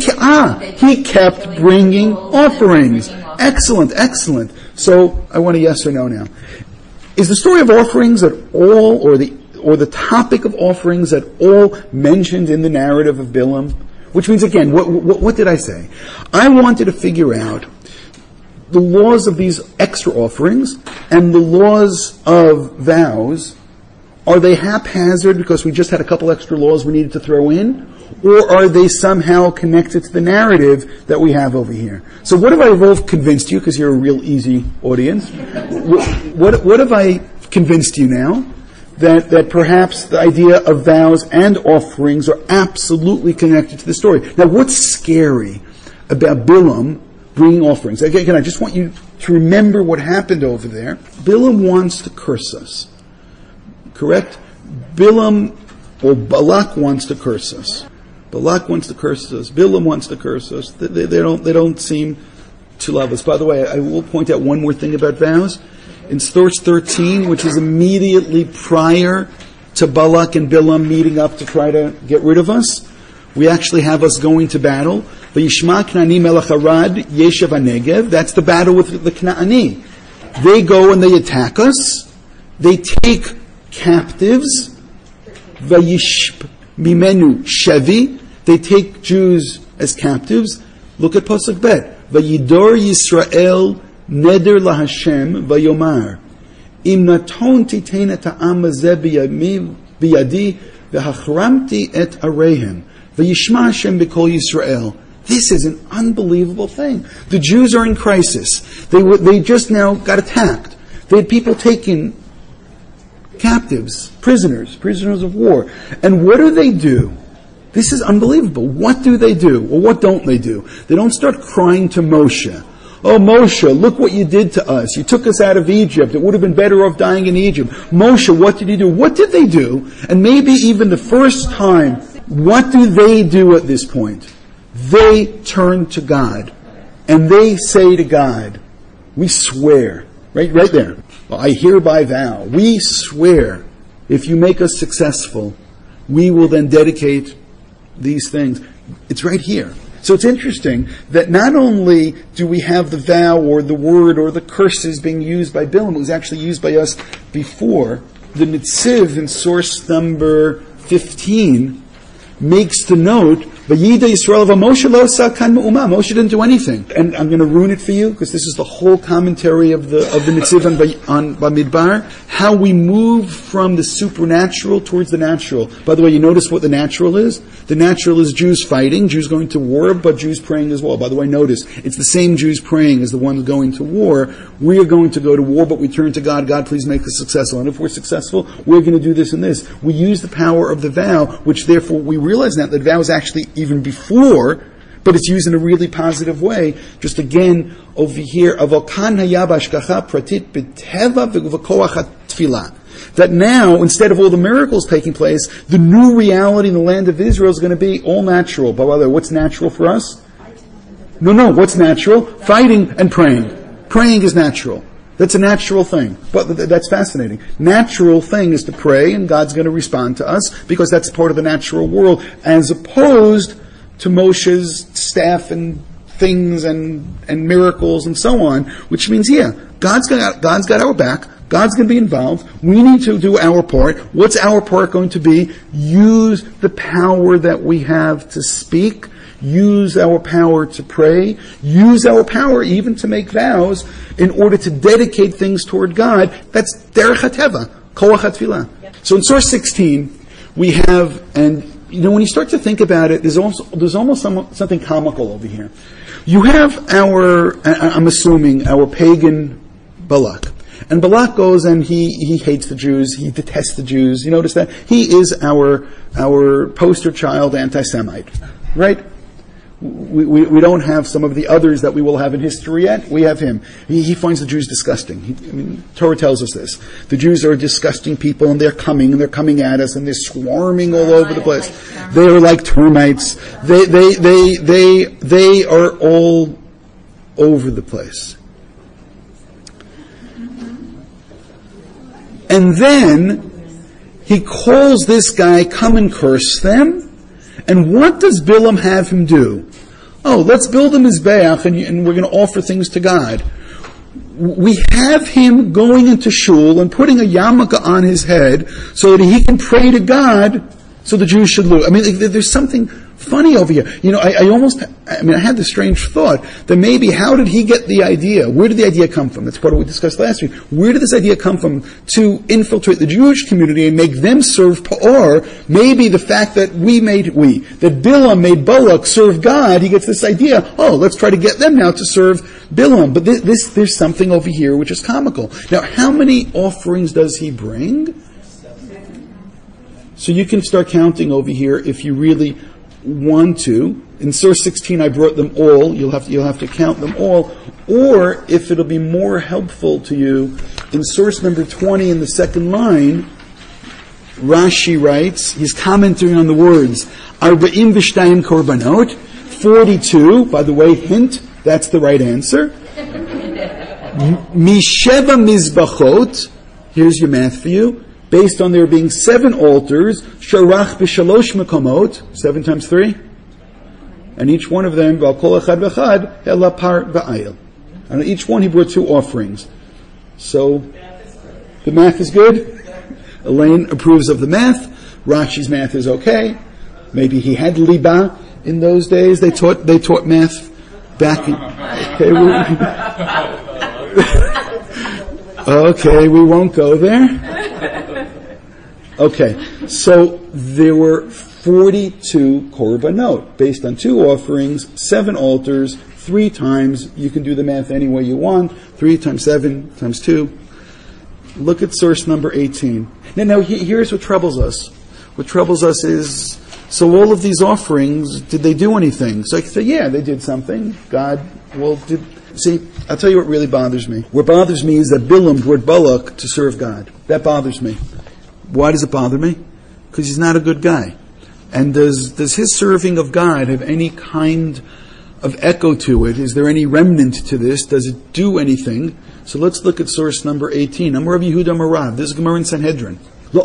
He kept bringing offerings. Excellent. So I want a yes or no now. Is the story of offerings at all, or the topic of offerings at all mentioned in the narrative of Bilam? Which means, again, what did I say? I wanted to figure out the laws of these extra offerings and the laws of vows. Are they haphazard because we just had a couple extra laws we needed to throw in? Or are they somehow connected to the narrative that we have over here? So what have I both convinced you, because you're a real easy audience? What have I convinced you now? That perhaps the idea of vows and offerings are absolutely connected to the story. Now, what's scary about Bilam bringing offerings? Again, I just want you to remember what happened over there. Bilam wants to curse us. Correct? Balak wants to curse us. Balak wants to curse us. Bilam wants to curse us. They don't seem to love us. By the way, I will point out one more thing about vows. In verse 13, which is immediately prior to Balak and Bilam meeting up to try to get rid of us, we actually have us going to battle. V'yishma Kna'ani melech Arad yeshev hanegev. That's the battle with the Kna'ani. They go and they attack us. They take captives. V'yishp mimenu shevi. They take Jews as captives. Look at Pasuk Bet. V'yidor Yisrael neder laHashem v'yomar im naton titein et ha'am hazeh biyadi v'hachramti et areihem v'yishma Hashem b'kol Yisrael. This is an unbelievable thing. The Jews are in crisis. They just now got attacked. They had people taken captives, prisoners of war. And what do? This is unbelievable. What do? Or what don't they do? They don't start crying to Moshe. Oh, Moshe, look what you did to us. You took us out of Egypt. It would have been better off dying in Egypt. Moshe, what did you do? What did they do? And maybe even the first time, what do they do at this point? They turn to God. And they say to God, we swear. Right there. I hereby vow. We swear, if you make us successful, we will then dedicate these things. It's right here. So it's interesting that not only do we have the vow or the word or the curses being used by Bilam, it was actually used by us before. The Netziv in source number 15 makes the note, Vayida Yisrael Moshe lo sakan me'uma. Moshe didn't do anything. And I'm going to ruin it for you, because this is the whole commentary of the Netziv on Bamidbar. How we move from the supernatural towards the natural. By the way, you notice what the natural is? The natural is Jews fighting, Jews going to war, but Jews praying as well. By the way, notice, it's the same Jews praying as the ones going to war. We are going to go to war, but we turn to God. God, please make us successful. And if we're successful, we're going to do this and this. We use the power of the vow, which therefore we realize now that vow is actually even before, but it's used in a really positive way. Just again, over here, Avokan hayab ashkacha pratit b'teva v'koach tefillah. That now, instead of all the miracles taking place, the new reality in the land of Israel is going to be all natural. But by the way, what's natural for us? No, what's natural? Fighting and praying. Praying is natural. That's a natural thing. But that's fascinating. Natural thing is to pray, and God's going to respond to us, because that's part of the natural world, as opposed to Moshe's staff and things and miracles and so on, which means, God's got our back. God's going to be involved. We need to do our part. What's our part going to be? Use the power that we have to speak. Use our power to pray. Use our power even to make vows in order to dedicate things toward God. That's derech hateva, koach hatfilah. So in source 16, we have, and when you start to think about it, there's almost something comical over here. You have I'm assuming, our pagan Balak. And Balak goes and he hates the Jews, he detests the Jews. You notice that? He is our poster child anti-Semite. Right? We don't have some of the others that we will have in history yet. We have him. He finds the Jews disgusting. Torah tells us this. The Jews are disgusting people, and they're coming at us, and they're swarming all over the place. They are like termites. They are all over the place. And then he calls this guy, come and curse them. And what does Bilam have him do? Oh, let's build a mizbeach and we're going to offer things to God. We have him going into shul and putting a yarmulke on his head so that he can pray to God so the Jews should lose. There's something funny over here. I had this strange thought that maybe how did he get the idea? Where did the idea come from? That's part of what we discussed last week. Where did this idea come from to infiltrate the Jewish community and make them serve Pa'or? Maybe the fact that that Bilam made Balak serve God, he gets this idea, let's try to get them now to serve Bilam. But there's something over here which is comical. Now, how many offerings does he bring? So you can start counting over here if you really want to. In source 16, I brought them all. You'll have to count them all. Or, if it'll be more helpful to you, in source number 20 in the second line, Rashi writes, he's commenting on the words, Arba'im v'shtayim korbanot, 42, by the way, hint, that's the right answer. Misheva mizbachot, here's your math for you, based on there being 7 altars, sharach b'shalosh mekomot, 7 times 3, and each one of them, v'al kol echad v'echad, elapar v'ayil. And on each one he brought 2 offerings. So, the math is good. Elaine approves of the math. Rashi's math is okay. Maybe he had liba in those days. They taught math back in... Okay, we won't go there. Okay, so there were 42 korbanot, based on 2 offerings, 7 altars, 3 times. You can do the math any way you want. 3 times 7 times 2. Look at source number 18. Now here's what troubles us. What troubles us is, so all of these offerings, did they do anything? So I can say, yeah, they did something. God, see, I'll tell you what really bothers me. What bothers me is that Bilam brought Balak to serve God. That bothers me. Why does it bother me? Because he's not a good guy. And does his serving of God have any kind of echo to it? Is there any remnant to this? Does it do anything? So let's look at source number 18. Amar Rabbi Yehuda Marav. This is Gemara in Sanhedrin.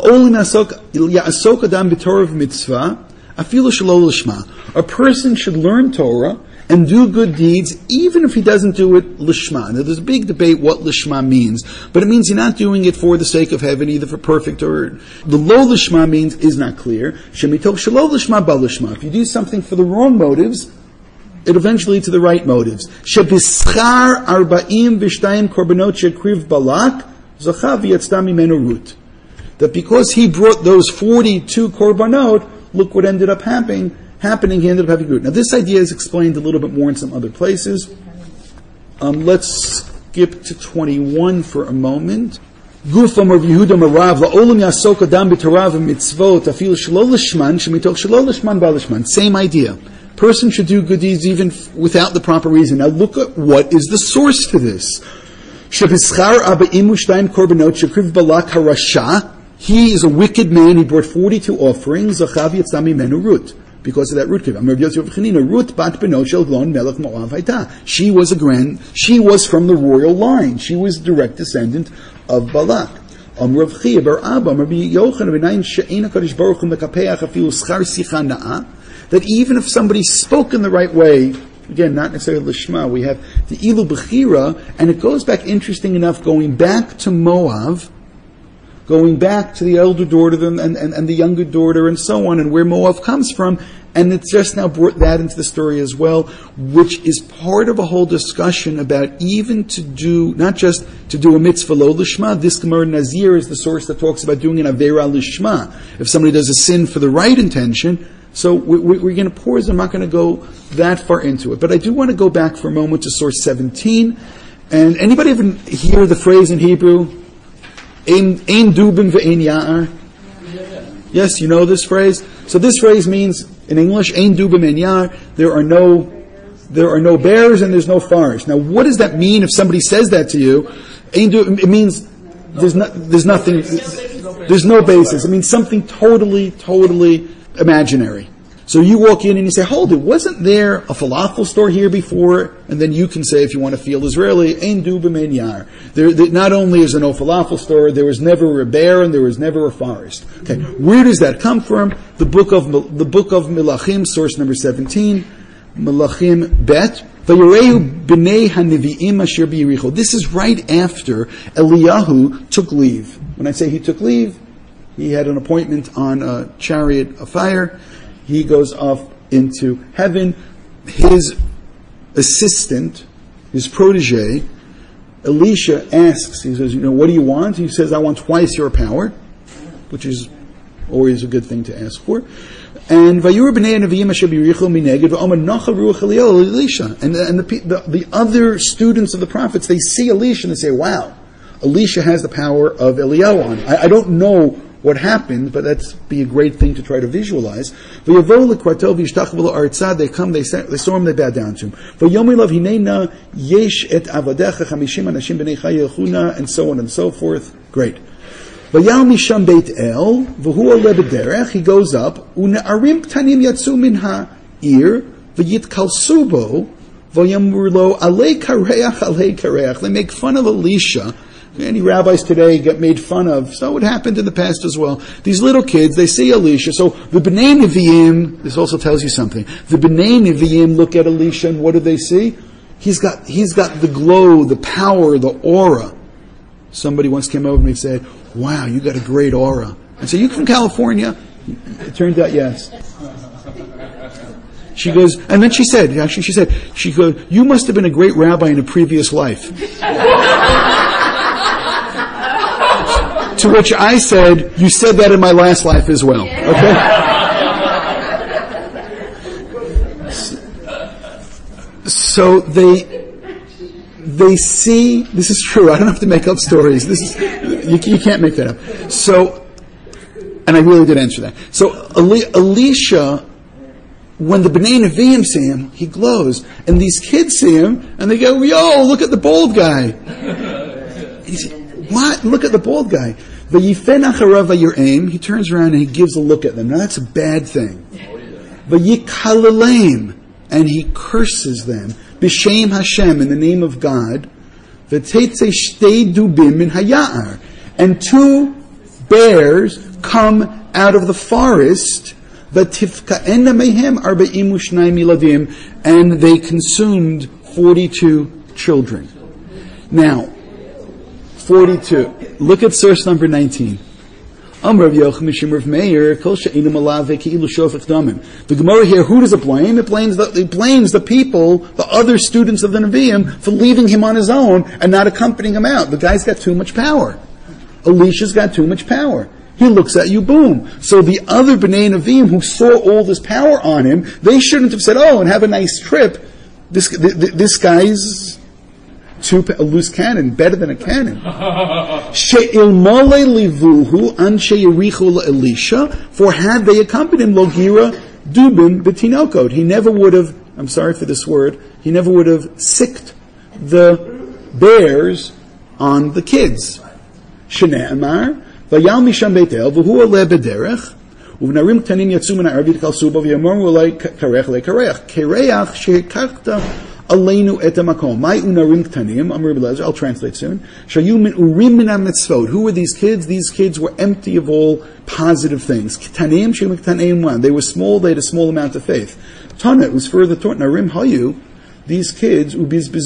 A person should learn Torah and do good deeds, even if he doesn't do it lishma. Now, there's a big debate what lishma means, but it means you're not doing it for the sake of heaven, either for perfect or... The lo lishma means is not clear. Shemitov shelo lishma ba lishma. If you do something for the wrong motives, it eventually leads to the right motives. Shebischar arba'im v'shtayim korbanot shekriv balak zachav v'yatzta mimenu rut. That because he brought those 42 korbanot, look what ended up happening, he ended up having good. Now this idea is explained a little bit more in some other places. Let's skip to 21 for a moment. Gufam Rav Yehuda Marav la'olam yasok adam b'torah v'mitzvot afil shelo lishman shemitoch shelo lishman ba'lishman. Same idea. Person should do good deeds even without the proper reason. Now look at what is the source to this. Shebischar Abba Imu Shtayim Korbanot Shekriv Balak Harasha. He is a wicked man. He brought 42 offerings. Zachav Yitzami Menu Rut. Because of that Rut. Rut Bat Beno Shel Glon Melech Moav Haita. She was from the royal line. She was a direct descendant of Balak. That even if somebody spoke in the right way, again, not necessarily Lishma, we have the Ilu Bechira, and it goes back, interesting enough, going back to Moav, going back to the elder daughter and the younger daughter and so on, and where Moav comes from, and it's just now brought that into the story as well, which is part of a whole discussion about even to do, not just to do a mitzvah lo lishma. This Gemara Nazir is the source that talks about doing an avera lishma. If somebody does a sin for the right intention, so we're going to pause. I'm not going to go that far into it. But I do want to go back for a moment to source 17. And anybody even hear the phrase in Hebrew? Ein dubim ve'ein ya'ar? Yes, you know this phrase? So this phrase means, in English, Ein dubim ein ya'ar, there are no bears and there's no forest. Now what does that mean if somebody says that to you? It means there's nothing, there's no basis. It means something totally imaginary. So you walk in and you say, hold it, wasn't there a falafel store here before? And then you can say, if you want to feel Israeli, Ein dubim ein ya'ar. Not only is there no falafel store, there was never a bear and there was never a forest. Okay, where does that come from? The book of Melachim, source number 17, Melachim Bet. Vayorehu b'nei haniviim asher b'Yericho. This is right after Eliyahu took leave. When I say he took leave, he had an appointment on a chariot of fire. He goes off into heaven. His assistant, his protege, Elisha asks, he says, what do you want? He says, I want twice your power, which is always a good thing to ask for. And Vayur b'nei Nevi'im asher b'Yericho mineged v'amar nacha ruach Eliyahu Elisha. And the other students of the prophets, they see Elisha and they say, wow, Elisha has the power of Eliyahu on him. I don't know what happened, but that's be a great thing to try to visualize. They come, they saw him, they bowed down to him. And so on and so forth. Great. He goes up, they make fun of Elisha. Any rabbis today get made fun of. So it happened in the past as well. These little kids, they see Elisha. So the B'nai Nevi'im, this also tells you something. The B'nai Nevi'im look at Elisha and what do they see? He's got the glow, the power, the aura. Somebody once came over to me and said, wow, you got a great aura. I said, you from California? It turned out yes. She goes, and then she goes, you must have been a great rabbi in a previous life. To which I said, you said that in my last life as well. Okay? So they see, this is true, I don't have to make up stories. You can't make that up. So, and I really did answer that. So Elisha, when the B'nai Nevi'im see him, he glows. And these kids see him, and they go, yo, look at the bald guy. And he said, what? Look at the bald guy. He turns around and he gives a look at them. Now that's a bad thing. And he curses them. B'shem Hashem, in the name of God. And two bears come out of the forest. And they consumed 42 children. Now, 42. Look at source number 19. The Gemara here, who does it blame? It blames the people, the other students of the Nevi'im, for leaving him on his own and not accompanying him out. The guy's got too much power. Elisha's got too much power. He looks at you, boom. So the other B'nai Nevi'im who saw all this power on him, they shouldn't have said, oh, and have a nice trip. This guy's a loose cannon, better than a cannon. She'ilmole livuhu anshe Yericho Elisha, for had they accompanied him, logira dubim betinokot. He never would have, I'm sorry for this word, he never would have sicked the bears on the kids. Shne'emar, vayal misham Beit El, v'hu oleh b'derech, uv'narim ktanim yatsu min ha'arvi t'kalsu bo, v'yamoru olei karech le'kareach. Kereach she'kachta aleinu et ha'makom. Mai unarim ktanim, Amar Rebbe Eliezer, I'll translate soon. Shayu min urim min ha'mitzvot. Who were these kids? These kids were empty of all positive things. Ktanim she'im ktanim one. They were small, they had a small amount of faith. Tana, it was further taught, Narim Hayu, these kids,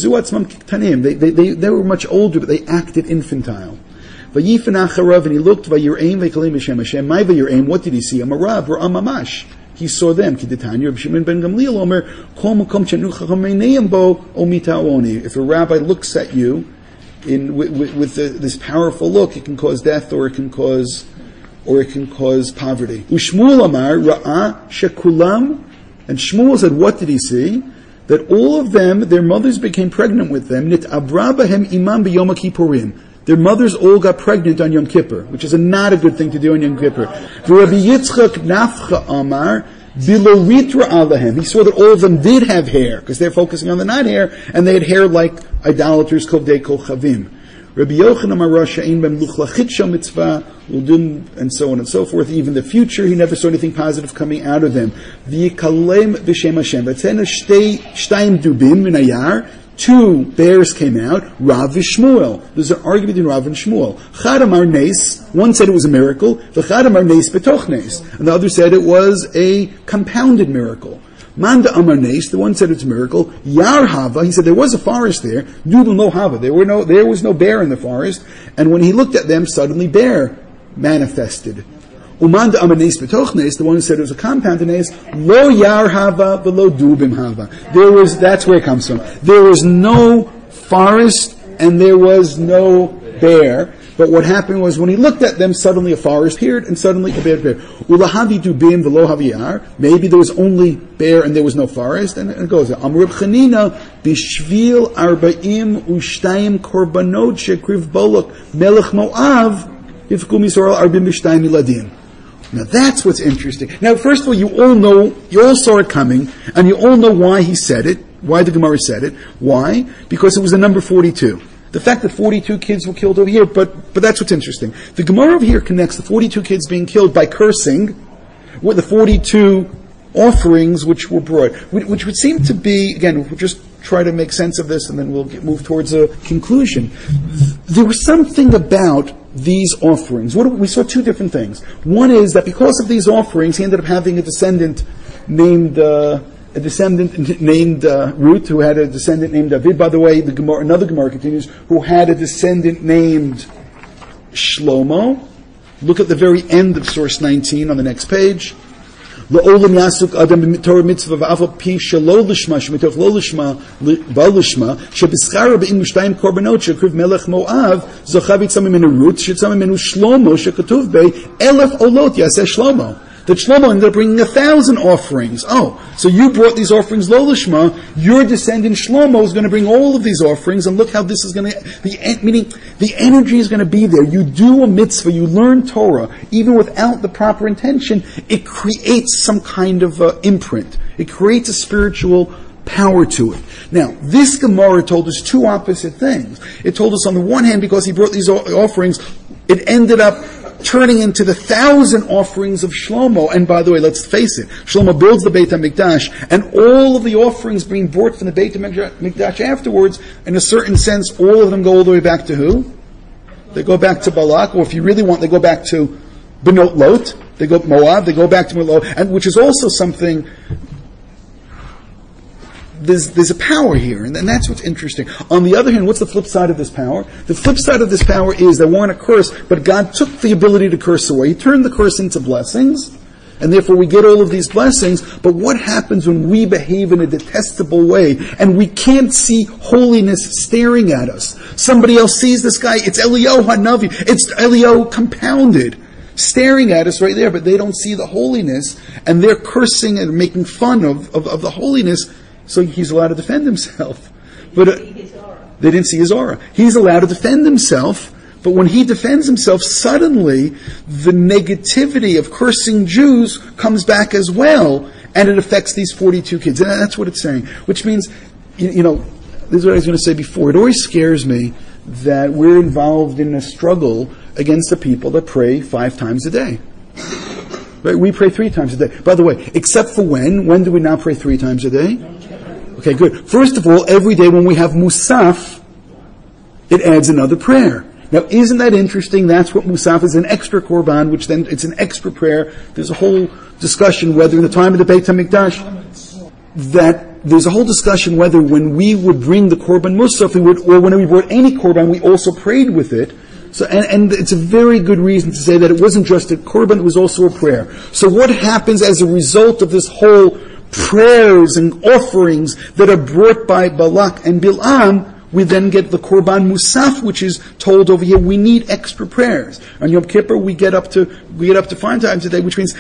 they were much older, but they acted infantile. And he looked, what did he see? Amarav, or Amamash. He saw them. If a rabbi looks at you with this powerful look, it can cause death, or it can cause poverty. Ushmuel Amar, Ra'ah Shekulam. And Shmuel said, what did he see? That all of them, their mothers became pregnant with them. Nit abrabahem imam b'yom kippurim. Their mothers all got pregnant on Yom Kippur, which is not a good thing to do on Yom Kippur. V'Rabbi Yitzchak nafcha amar biloritra alahem. He saw that all of them did have hair, because they're focusing on the not hair, and they had hair like idolaters, kovdei kol chavim. Rabbi Yochanan Amar Rasha'in ben luchlachit mitzvah, and so on and so forth. Even the future, he never saw anything positive coming out of them. V'yikalem v'shem Hashem. V'tzena shtayim dubim min hayar. 2 bears came out. Rav v'Shmuel. There's an argument between Rav and Shmuel. Chad amar nes. One said it was a miracle. V'chad amar nes betoch nes. And the other said it was a compounded miracle. Manda Amar Nes, the one said it's a miracle. Yar Hava, he said there was a forest there. Dudel no Hava, there was no bear in the forest. And when he looked at them, suddenly bear manifested. Umanda Amar Nes betoch nes, the one who said it was a compounded nes. Lo Yar Hava, v'lo Dubim Hava. That's where it comes from. There was no forest and there was no bear. But what happened was when he looked at them, suddenly a forest appeared and suddenly a bear appeared. Ulahavi dubim v'lo haviyar. Maybe there was only bear and there was no forest. And it goes, Amr Chanina b'shvil arba'im ushtayim korbanot shekriv bolok melech Moav yifkum Yisrael arbim b'shtayim miladim. Now that's what's interesting. Now first of all, you all saw it coming, and you all know why he said it, why the Gemara said it. Why? Because it was the number 42. The fact that 42 kids were killed over here, but that's what's interesting. The Gemara over here connects the 42 kids being killed by cursing with the 42 offerings which were brought, which would seem to be, again, we'll just try to make sense of this and then we'll move towards a conclusion. There was something about these offerings. We saw 2 different things. One is that because of these offerings, he ended up having a descendant named Ruth, who had a descendant named David. By the way, another Gemara continues, who had a descendant named Shlomo. Look at the very end of source 19 on the next page. La'olam yasuk adam b'torah mitzvah v'afal pi shelo lishma shemitoch lo lishma bal lishma shebischara be'im mushtayim korbanot shekriv melech Moav zochav yitzam mimenu Ruth shetzam mimenu Shlomo shekatuv bei elef olot yaseh Shlomo. That Shlomo ended up bringing 1,000 offerings. Oh, so you brought these offerings, lo lishma. Your descendant Shlomo is going to bring all of these offerings, and look how this is going to. Meaning, the energy is going to be there. You do a mitzvah, you learn Torah, even without the proper intention. It creates some kind of imprint. It creates a spiritual power to it. Now, this Gemara told us 2 opposite things. It told us, on the one hand, because he brought these offerings, it ended up turning into the 1,000 offerings of Shlomo. And by the way, let's face it, Shlomo builds the Beit HaMikdash, and all of the offerings being brought from the Beit HaMikdash afterwards, in a certain sense, all of them go all the way back to who? They go back to Balak, or if you really want, they go back to Benot Lot, they go Moab, they go back to Benot Lot, and which is also something. There's a power here, and that's what's interesting. On the other hand, what's the flip side of this power? The flip side of this power is they want to curse, but God took the ability to curse away. He turned the curse into blessings, and therefore we get all of these blessings. But what happens when we behave in a detestable way, and we can't see holiness staring at us? Somebody else sees this guy, it's Eliyahu Hanavi, it's Eliyahu compounded, staring at us right there, but they don't see the holiness, and they're cursing and making fun of the holiness. So he's allowed to defend himself. But they didn't see his aura. He's allowed to defend himself, but when he defends himself, suddenly the negativity of cursing Jews comes back as well, and it affects these 42 kids. And that's what it's saying. Which means, this is what I was going to say before. It always scares me that we're involved in a struggle against the people that pray 5 times a day. Right? We pray 3 times a day. By the way, except for when do we now pray 3 times a day? Okay, good. First of all, every day when we have Musaf, it adds another prayer. Now, isn't that interesting? That's what Musaf is, an extra Korban, which then it's an extra prayer. There's a whole discussion whether in the time of the Beit HaMikdash, that there's a whole discussion whether when we would bring the Korban Musaf, or when we brought any Korban, we also prayed with it. So, and it's a very good reason to say that it wasn't just a Korban, it was also a prayer. So what happens as a result of this whole prayers and offerings that are brought by Balak and Bil'am? We then get the Korban Musaf, which is told over here. We need extra prayers. On Yom Kippur, we get up to 5 times a day, which means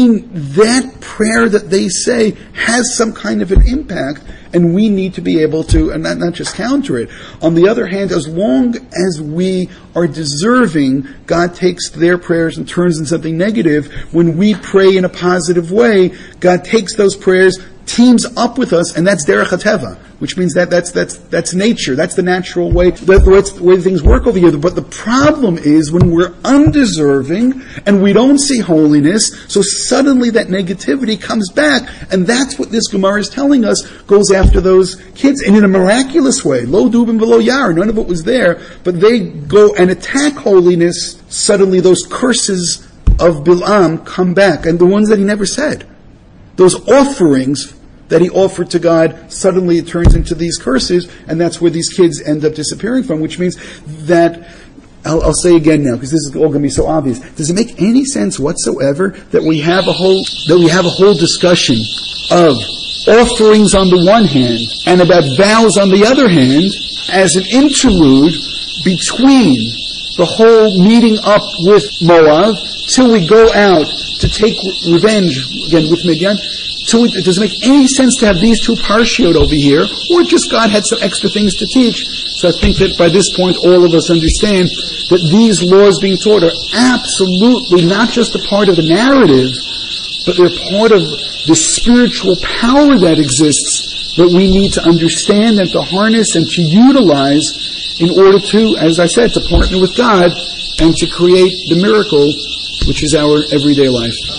that prayer that they say has some kind of an impact, and we need to be able to, and not just counter it. On the other hand, as long as we are deserving, God takes their prayers and turns in something negative. When we pray in a positive way, God takes those prayers, teams up with us, and that's derech hateva, which means that's nature. That's the natural way. That's the way things work over here. But the problem is when we're undeserving and we don't see holiness, so suddenly that negativity comes back, and that's what this Gemara is telling us goes after those kids, and in a miraculous way. Lo dubim v'lo yar, none of it was there, but they go and attack holiness. Suddenly those curses of Bil'am come back, and the ones that he never said. Those offerings that he offered to God, suddenly it turns into these curses, and that's where these kids end up disappearing from, which means that, I'll say again now, because this is all going to be so obvious. Does it make any sense whatsoever that we have a whole discussion of offerings on the one hand and about vows on the other hand as an interlude between the whole meeting up with Moab till we go out to take revenge again with Midian? So does it make any sense to have these 2 parshiot over here, or just God had some extra things to teach? So I think that by this point all of us understand that these laws being taught are absolutely not just a part of the narrative, but they're part of the spiritual power that exists that we need to understand and to harness and to utilize in order to, as I said, to partner with God and to create the miracle which is our everyday life.